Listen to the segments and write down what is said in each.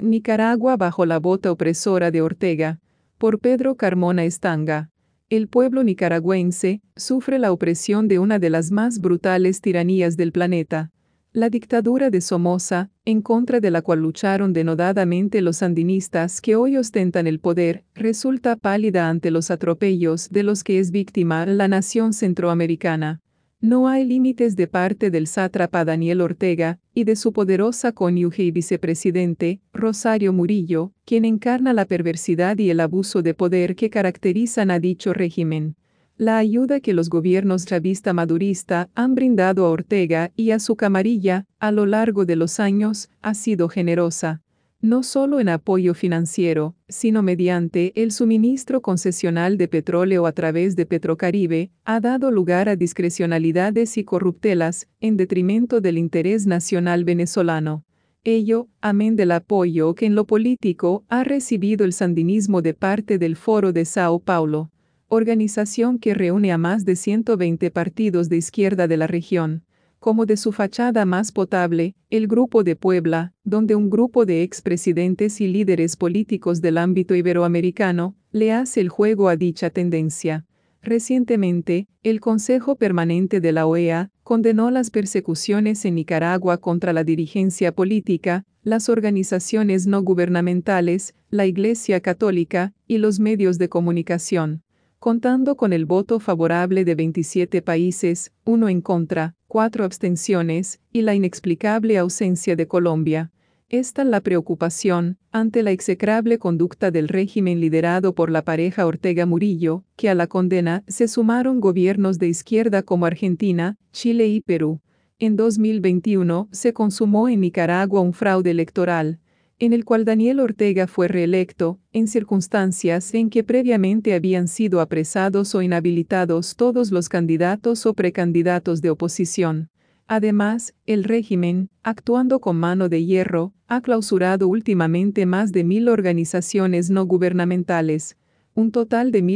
Nicaragua bajo la bota opresora de Ortega, por Pedro Carmona Estanga. El pueblo nicaragüense sufre la opresión de una de las más brutales tiranías del planeta, la dictadura de Somoza, en contra de la cual lucharon denodadamente los sandinistas que hoy ostentan el poder, resulta pálida ante los atropellos de los que es víctima la nación centroamericana. No hay límites de parte del sátrapa Daniel Ortega y de su poderosa cónyuge y vicepresidente, Rosario Murillo, quien encarna la perversidad y el abuso de poder que caracterizan a dicho régimen. La ayuda que los gobiernos chavista-madurista han brindado a Ortega y a su camarilla a lo largo de los años ha sido generosa, no solo en apoyo financiero, sino mediante el suministro concesional de petróleo a través de Petrocaribe, ha dado lugar a discrecionalidades y corruptelas, en detrimento del interés nacional venezolano. Ello, amén del apoyo que en lo político ha recibido el sandinismo de parte del Foro de Sao Paulo, organización que reúne a más de 120 partidos de izquierda de la región, como de su fachada más potable, el Grupo de Puebla, donde un grupo de expresidentes y líderes políticos del ámbito iberoamericano le hace el juego a dicha tendencia. Recientemente, el Consejo Permanente de la OEA condenó las persecuciones en Nicaragua contra la dirigencia política, las organizaciones no gubernamentales, la Iglesia Católica y los medios de comunicación, contando con el voto favorable de 27 países, 1 en contra, 4 abstenciones, y la inexplicable ausencia de Colombia. Esta la preocupación, ante la execrable conducta del régimen liderado por la pareja Ortega-Murillo, que a la condena se sumaron gobiernos de izquierda como Argentina, Chile y Perú. En 2021 se consumó en Nicaragua un fraude electoral, en el cual Daniel Ortega fue reelecto, en circunstancias en que previamente habían sido apresados o inhabilitados todos los candidatos o precandidatos de oposición. Además, el régimen, actuando con mano de hierro, ha clausurado últimamente más de 1.000 organizaciones no gubernamentales, un total de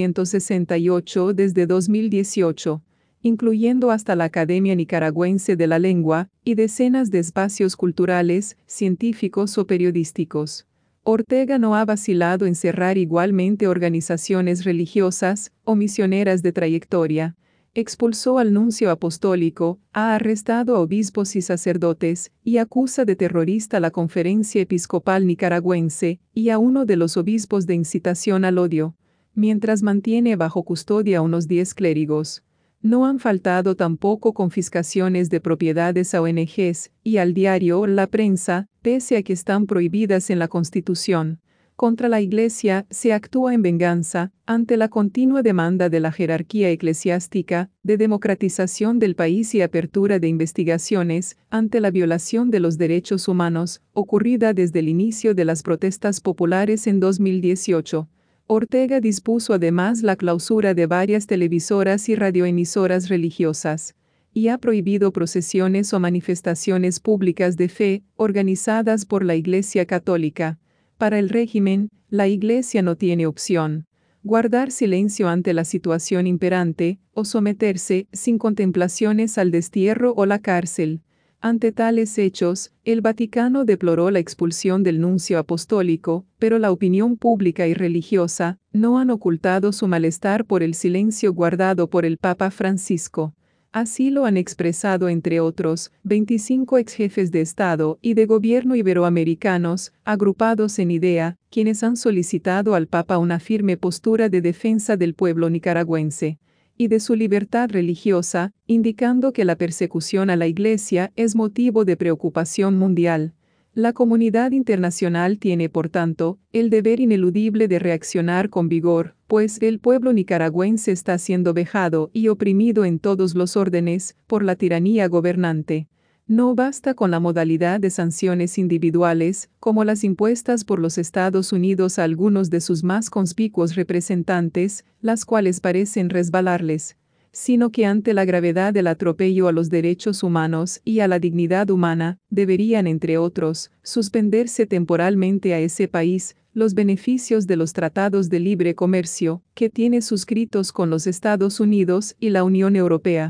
1.268 desde 2018. Incluyendo hasta la Academia Nicaragüense de la Lengua, y decenas de espacios culturales, científicos o periodísticos. Ortega no ha vacilado en cerrar igualmente organizaciones religiosas o misioneras de trayectoria. Expulsó al nuncio apostólico, ha arrestado a obispos y sacerdotes, y acusa de terrorista a la Conferencia Episcopal Nicaragüense y a uno de los obispos de incitación al odio, mientras mantiene bajo custodia a unos 10 clérigos. No han faltado tampoco confiscaciones de propiedades a ONGs y al diario La Prensa, pese a que están prohibidas en la Constitución. Contra la Iglesia se actúa en venganza, ante la continua demanda de la jerarquía eclesiástica, de democratización del país y apertura de investigaciones, ante la violación de los derechos humanos, ocurrida desde el inicio de las protestas populares en 2018. Ortega dispuso además la clausura de varias televisoras y radioemisoras religiosas, y ha prohibido procesiones o manifestaciones públicas de fe, organizadas por la Iglesia Católica. Para el régimen, la Iglesia no tiene opción: guardar silencio ante la situación imperante, o someterse, sin contemplaciones, al destierro o la cárcel. Ante tales hechos, el Vaticano deploró la expulsión del nuncio apostólico, pero la opinión pública y religiosa no han ocultado su malestar por el silencio guardado por el Papa Francisco. Así lo han expresado, entre otros, 25 exjefes de Estado y de gobierno iberoamericanos, agrupados en IDEA, quienes han solicitado al Papa una firme postura de defensa del pueblo nicaragüense y de su libertad religiosa, indicando que la persecución a la Iglesia es motivo de preocupación mundial. La comunidad internacional tiene, por tanto, el deber ineludible de reaccionar con vigor, pues el pueblo nicaragüense está siendo vejado y oprimido en todos los órdenes por la tiranía gobernante. No basta con la modalidad de sanciones individuales, como las impuestas por los Estados Unidos a algunos de sus más conspicuos representantes, las cuales parecen resbalarles, sino que ante la gravedad del atropello a los derechos humanos y a la dignidad humana, deberían, entre otros, suspenderse temporalmente a ese país los beneficios de los tratados de libre comercio que tiene suscritos con los Estados Unidos y la Unión Europea.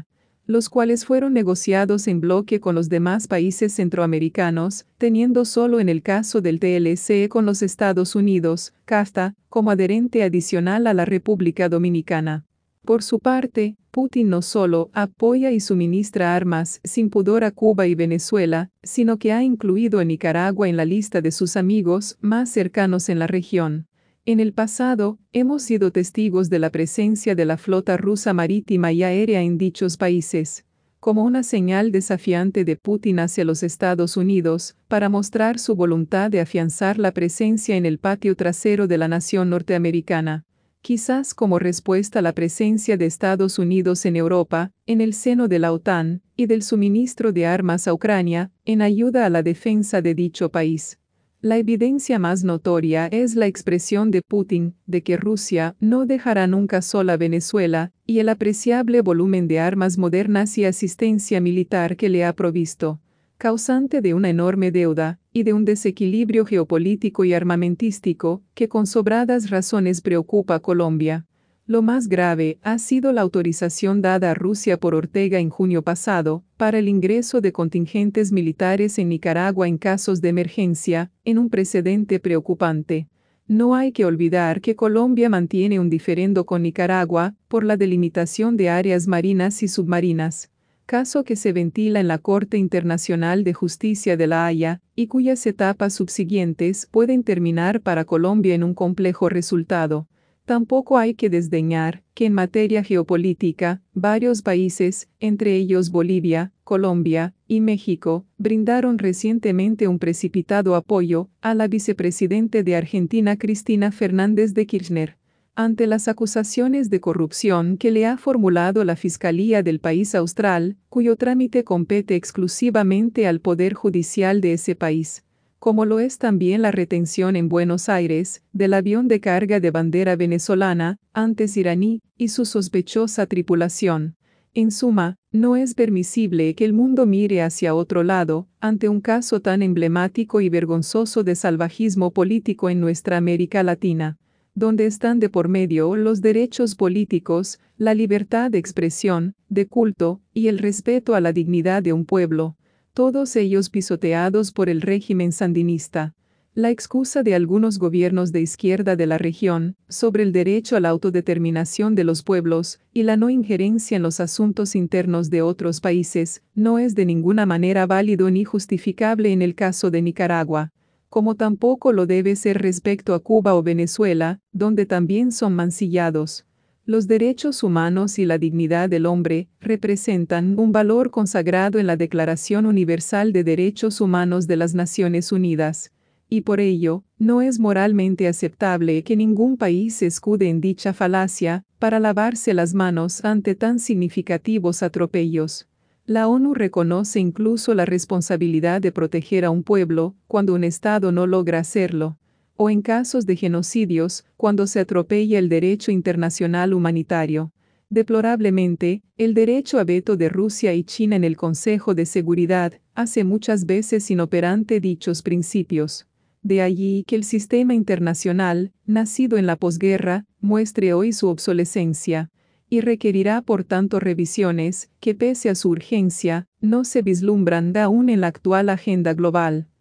los cuales fueron negociados en bloque con los demás países centroamericanos, teniendo solo en el caso del TLC con los Estados Unidos, CAFTA, como adherente adicional a la República Dominicana. Por su parte, Putin no solo apoya y suministra armas sin pudor a Cuba y Venezuela, sino que ha incluido a Nicaragua en la lista de sus amigos más cercanos en la región. En el pasado, hemos sido testigos de la presencia de la flota rusa marítima y aérea en dichos países, como una señal desafiante de Putin hacia los Estados Unidos, para mostrar su voluntad de afianzar la presencia en el patio trasero de la nación norteamericana. Quizás como respuesta a la presencia de Estados Unidos en Europa, en el seno de la OTAN, y del suministro de armas a Ucrania, en ayuda a la defensa de dicho país. La evidencia más notoria es la expresión de Putin, de que Rusia no dejará nunca sola a Venezuela, y el apreciable volumen de armas modernas y asistencia militar que le ha provisto, causante de una enorme deuda, y de un desequilibrio geopolítico y armamentístico, que con sobradas razones preocupa a Colombia. Lo más grave ha sido la autorización dada a Rusia por Ortega en junio pasado, para el ingreso de contingentes militares en Nicaragua en casos de emergencia, en un precedente preocupante. No hay que olvidar que Colombia mantiene un diferendo con Nicaragua, por la delimitación de áreas marinas y submarinas, caso que se ventila en la Corte Internacional de Justicia de La Haya, y cuyas etapas subsiguientes pueden terminar para Colombia en un complejo resultado. Tampoco hay que desdeñar que en materia geopolítica, varios países, entre ellos Bolivia, Colombia y México, brindaron recientemente un precipitado apoyo a la vicepresidente de Argentina Cristina Fernández de Kirchner, ante las acusaciones de corrupción que le ha formulado la Fiscalía del país austral, cuyo trámite compete exclusivamente al Poder Judicial de ese país, como lo es también la retención en Buenos Aires del avión de carga de bandera venezolana, antes iraní, y su sospechosa tripulación. En suma, no es permisible que el mundo mire hacia otro lado, ante un caso tan emblemático y vergonzoso de salvajismo político en nuestra América Latina, donde están de por medio los derechos políticos, la libertad de expresión, de culto, y el respeto a la dignidad de un pueblo, todos ellos pisoteados por el régimen sandinista. La excusa de algunos gobiernos de izquierda de la región, sobre el derecho a la autodeterminación de los pueblos, y la no injerencia en los asuntos internos de otros países, no es de ninguna manera válido ni justificable en el caso de Nicaragua, como tampoco lo debe ser respecto a Cuba o Venezuela, donde también son mancillados. Los derechos humanos y la dignidad del hombre representan un valor consagrado en la Declaración Universal de Derechos Humanos de las Naciones Unidas, y por ello, no es moralmente aceptable que ningún país se escude en dicha falacia para lavarse las manos ante tan significativos atropellos. La ONU reconoce incluso la responsabilidad de proteger a un pueblo cuando un Estado no logra hacerlo, o en casos de genocidios, cuando se atropella el derecho internacional humanitario. Deplorablemente, el derecho a veto de Rusia y China en el Consejo de Seguridad hace muchas veces inoperante dichos principios. De allí que el sistema internacional, nacido en la posguerra, muestre hoy su obsolescencia, y requerirá por tanto revisiones que pese a su urgencia, no se vislumbran aún en la actual agenda global.